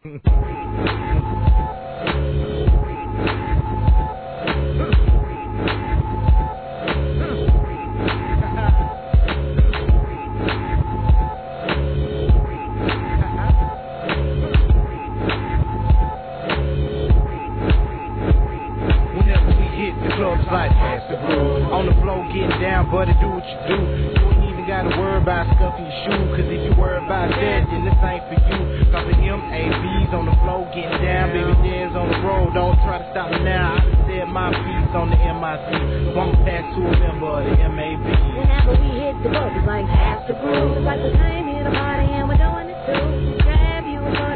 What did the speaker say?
Like pass the groove. On the floor getting down, buddy, do what you do. You ain't even gotta worry about scuffing your shoe, cause if you worry about that, then this ain't for you. Cause the MAB's on the floor getting down, baby Dad's on the road, don't try to stop me now. I done said my piece on the MIC, so I'ma pass to a member of the MAB. Whenever we hit the bus, it's like pass the groove. It's like we're came here to party and we're doing it too. Grab you a